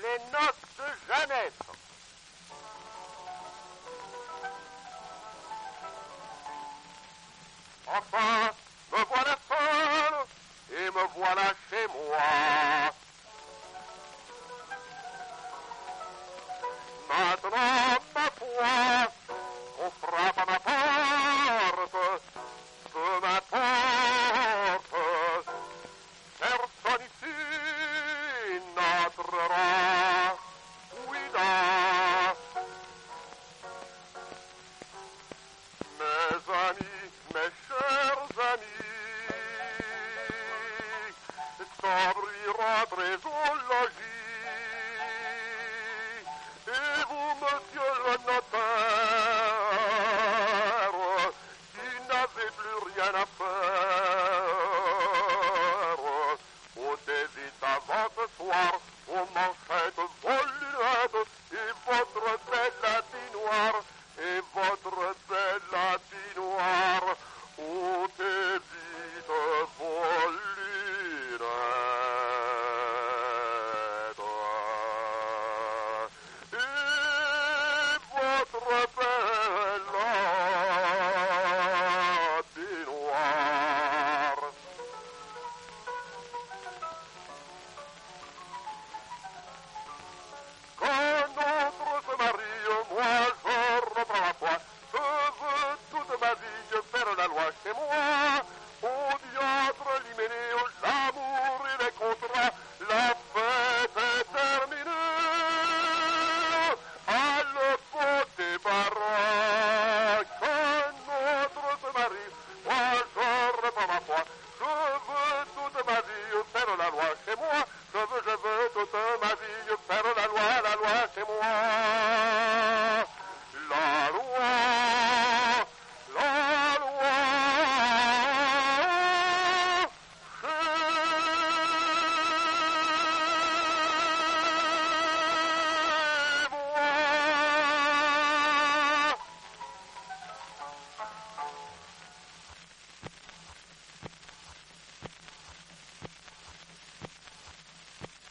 les noces de Jeannette. Enfin, me voilà seul et me voilà chez moi. Maintenant, ma foi, on frappe à ma porte, peu m'importe, personne ici n'entrera, oui là. Mes amis, mes chers amis, Sabri rentrez au logis, et vous, monsieur le notaire, qui n'avez plus rien à faire, ôtez vite avant ce soir, au manche